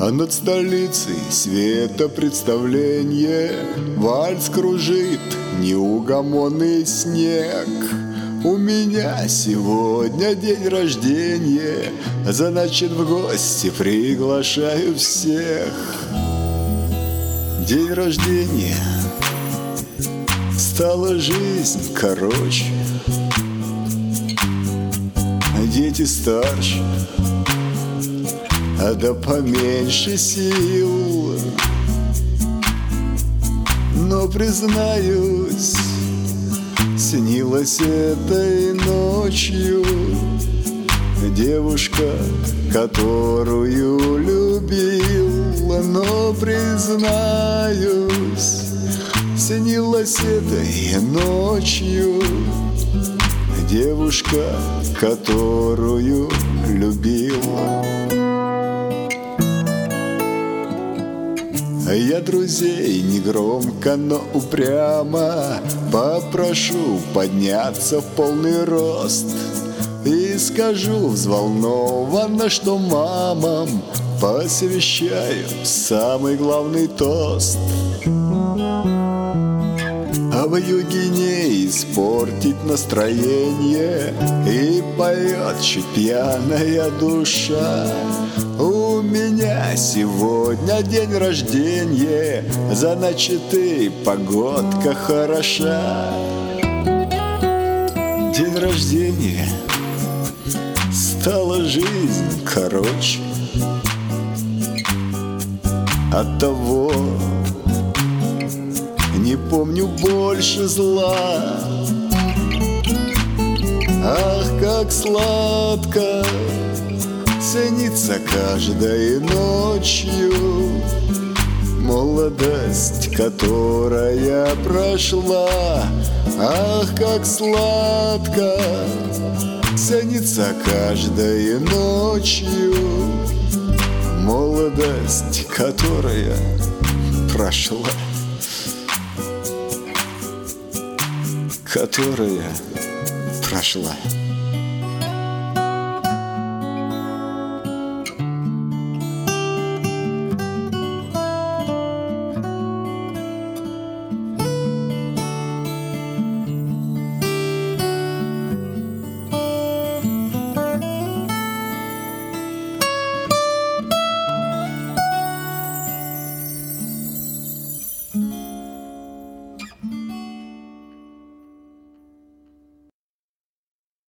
А над столицей светопредставление, вальс кружит неугомонный снег. У меня сегодня день рождения, значит, в гости приглашаю всех. День рождения, стала жизнь короче, дети старше, да поменьше сил. Но, признаюсь, снилась этой ночью девушка, которую любил. Но, признаюсь, снилась этой ночью девушка, которую любил. Я друзей негромко, но упрямо попрошу подняться в полный рост и скажу взволнованно, что мамам посвящаю самый главный тост. А в юге не испортить настроение, и поет чуть пьяная душа. У меня сегодня день рождения, значит, и погодка хороша. День рождения, стала жизнь короче, оттого не помню больше зла. Ах, как сладко снится каждой ночью молодость, которая прошла. Ах, как сладко снится каждой ночью молодость, которая прошла. Которая прошла.